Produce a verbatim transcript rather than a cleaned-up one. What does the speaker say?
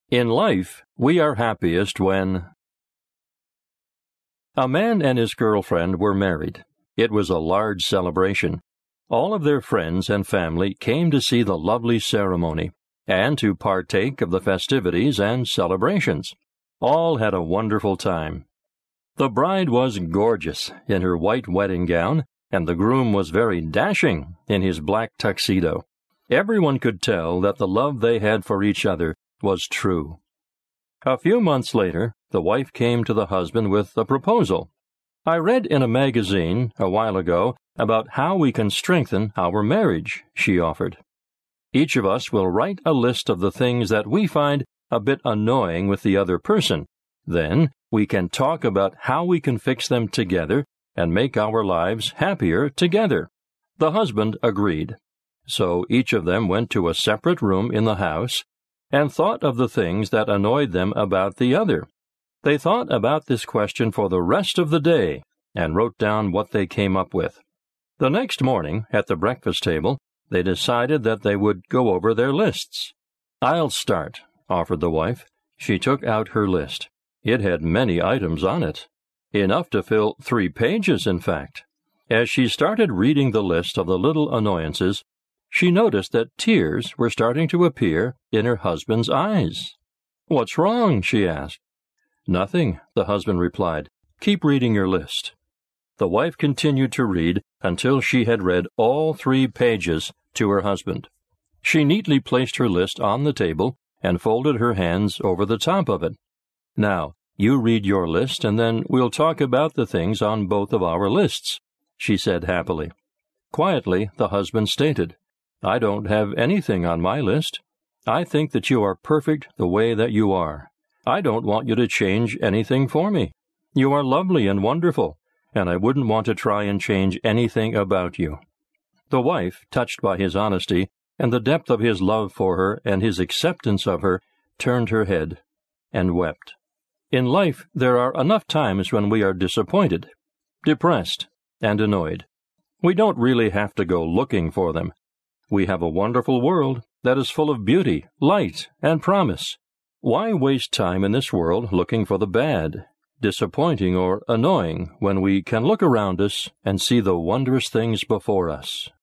In life, we are happiest when... A man and his girlfriend were married. It was a large celebration. All of their friends and family came to see the lovely ceremony and to partake of the festivities and celebrations. All had a wonderful time. The bride was gorgeous in her white wedding gown, and the groom was very dashing in his black tuxedo. Everyone could tell that the love they had for each other was true. A few months later, the wife came to the husband with a proposal. "I read in a magazine a while ago about how we can strengthen our marriage," she offered. "Each of us will write a list of the things that we find a bit annoying with the other person. Then we can talk about how we can fix them together and make our lives happier together." The husband agreed. So each of them went to a separate room in the house and thought of the things that annoyed them about the other. They thought about this question for the rest of the day and wrote down what they came up with. The next morning, at the breakfast table, they decided that they would go over their lists. "I'll start," offered the wife. She took out her list. It had many items on it, enough to fill three pages, in fact. As she started reading the list of the little annoyances, she noticed that tears were starting to appear in her husband's eyes. "What's wrong?" she asked. "Nothing," the husband replied. "Keep reading your list." The wife continued to read until she had read all three pages to her husband. She neatly placed her list on the table and folded her hands over the top of it. "Now, you read your list, and then we'll talk about the things on both of our lists," she said happily. Quietly, the husband stated, "I don't have anything on my list. I think that you are perfect the way that you are. I don't want you to change anything for me. You are lovely and wonderful, and I wouldn't want to try and change anything about you." The wife, touched by his honesty and the depth of his love for her and his acceptance of her, turned her head and wept. In life, there are enough times when we are disappointed, depressed, and annoyed. We don't really have to go looking for them. We have a wonderful world that is full of beauty, light, and promise. Why waste time in this world looking for the bad, disappointing, or annoying when we can look around us and see the wondrous things before us?